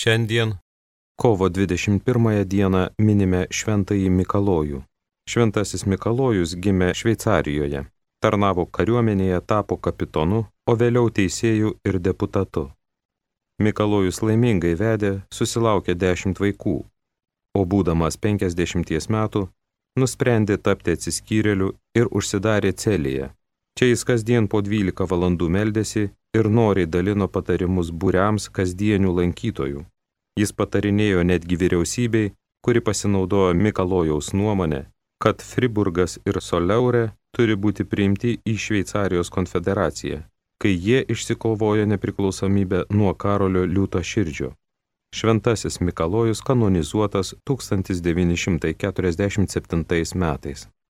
Šiandien, kovo 21 dieną, minime Šventąjį Mikalojų. Šventasis Mikalojus gimė Šveicarijoje, tarnavo kariuomenėje, tapo kapitonu, o vėliau teisėju ir deputatu. Mikalojus laimingai vedė, susilaukė 10 vaikų, o būdamas 50 metų, nusprendė tapti atsiskyrėliu ir užsidarė celėje. Čia jis kasdien po 12 valandų meldėsi ir noriai dalino patarimus būriams kasdienių lankytojų. Jis patarinėjo netgi vyriausybei, kuri pasinaudojo Mikalojaus nuomonę, kad Friburgas ir Soleurė turi būti priimti į Šveicarijos konfederaciją, kai jie išsikovojo nepriklausomybę nuo Karolio Liūtaširdžio. Šventasis Mikalojus kanonizuotas 1947 metais.